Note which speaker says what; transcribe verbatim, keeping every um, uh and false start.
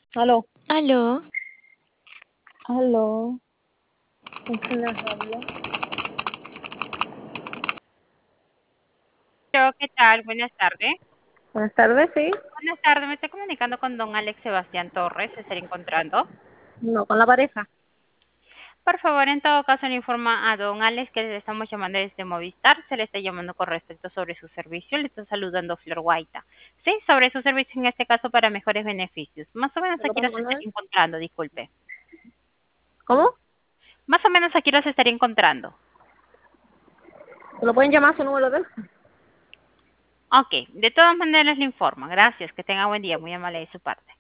Speaker 1: Aló,
Speaker 2: Aló,
Speaker 1: aló, ¿con quién les hablo?
Speaker 3: Yo, ¿qué tal? Buenas tardes.
Speaker 1: Buenas tardes, sí.
Speaker 3: Buenas tardes, me estoy comunicando con don Alex Sebastián Torres, ¿se estaría encontrando?
Speaker 1: No, con la pareja.
Speaker 3: Por favor, en todo caso, le informa a don Alex que le estamos llamando desde Movistar, se le está llamando con respecto sobre su servicio, le está saludando Flor Guaita. Sí, sobre su servicio en este caso para mejores beneficios. Más o menos
Speaker 1: ¿Me lo
Speaker 3: aquí
Speaker 1: pueden
Speaker 3: los
Speaker 1: mandar?
Speaker 3: estaría encontrando, disculpe.
Speaker 1: ¿Cómo?
Speaker 3: Más o menos aquí los estaría encontrando.
Speaker 1: ¿Me lo pueden llamar a su número de teléfono?
Speaker 3: Ok, de todas maneras le informo. Gracias, que tenga buen día, muy amable de su parte.